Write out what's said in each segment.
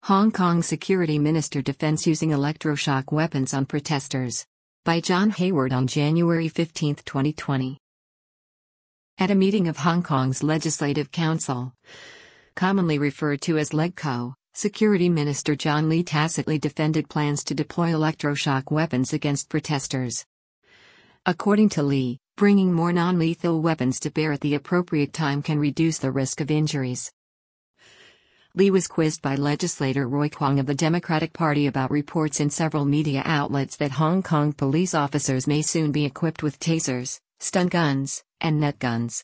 Hong Kong Security Minister defends using electroshock weapons on protesters. By John Hayward on January 15, 2020. At a meeting of Hong Kong's Legislative Council, commonly referred to as LegCo, Security Minister John Lee tacitly defended plans to deploy electroshock weapons against protesters. According to Lee, bringing more non-lethal weapons to bear at the appropriate time can reduce the risk of injuries. Lee was quizzed by legislator Roy Kwong of the Democratic Party about reports in several media outlets that Hong Kong police officers may soon be equipped with tasers, stun guns, and net guns.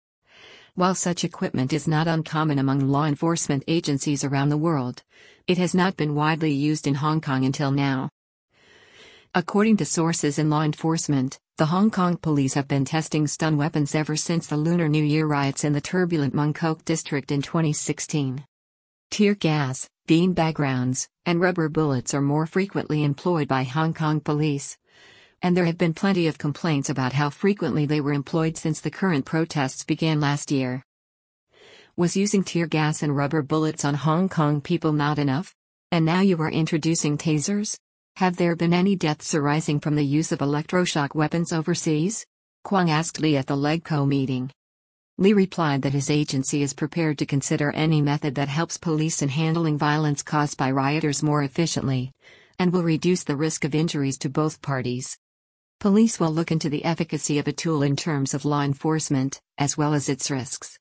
While such equipment is not uncommon among law enforcement agencies around the world, it has not been widely used in Hong Kong until now. According to sources in law enforcement, the Hong Kong police have been testing stun weapons ever since the Lunar New Year riots in the turbulent Mung Kok district in 2016. Tear gas, beanbag rounds, and rubber bullets are more frequently employed by Hong Kong police. And there have been plenty of complaints about how frequently they were employed since the current protests began last year. Was using tear gas and rubber bullets on Hong Kong people not enough? And now you are introducing tasers? Have there been any deaths arising from the use of electroshock weapons overseas? Kwong asked Lee at the LegCo meeting. Lee replied that his agency is prepared to consider any method that helps police in handling violence caused by rioters more efficiently, and will reduce the risk of injuries to both parties. Police will look into the efficacy of a tool in terms of law enforcement, as well as its risks.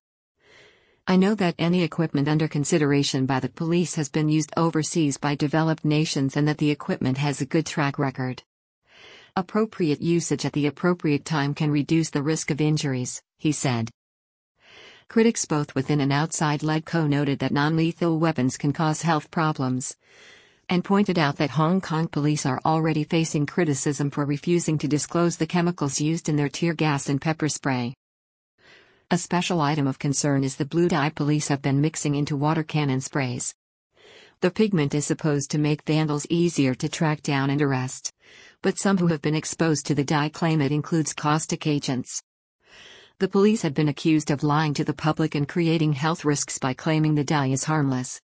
I know that any equipment under consideration by the police has been used overseas by developed nations and that the equipment has a good track record. Appropriate usage at the appropriate time can reduce the risk of injuries, he said. Critics both within and outside LegCo noted that non-lethal weapons can cause health problems, and pointed out that Hong Kong police are already facing criticism for refusing to disclose the chemicals used in their tear gas and pepper spray. A special item of concern is the blue dye police have been mixing into water cannon sprays. The pigment is supposed to make vandals easier to track down and arrest, but some who have been exposed to the dye claim it includes caustic agents. The police have been accused of lying to the public and creating health risks by claiming the dye is harmless.